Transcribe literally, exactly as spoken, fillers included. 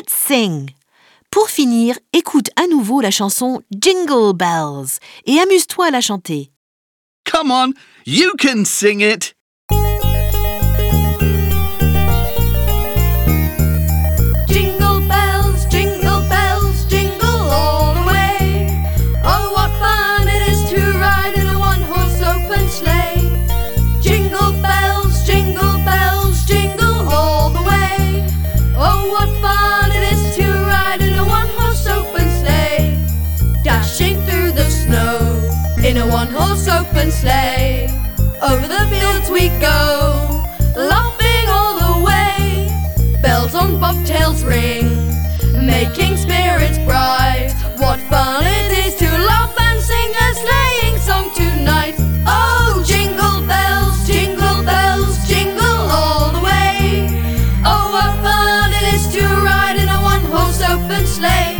let's sing. Pour finir, écoute à nouveau la chanson Jingle Bells et amuse-toi à la chanter. Come on, you can sing it. Jingle bells, jingle bells, jingle all the way. Oh, what fun it is to ride in a one-horse open sleigh. Jingle bells, jingle bells, jingle all the way. Oh, what fun it is to ride in a one-horse open sleigh. Dashing through the snow in a one-horse open sleigh. Over the fields we go, laughing all the way. Bells on bobtails ring, making spirits bright. What fun it is to laugh and sing a sleighing song tonight. Oh, jingle bells, jingle bells, jingle all the way. Oh, what fun it is to ride in a one-horse open sleigh.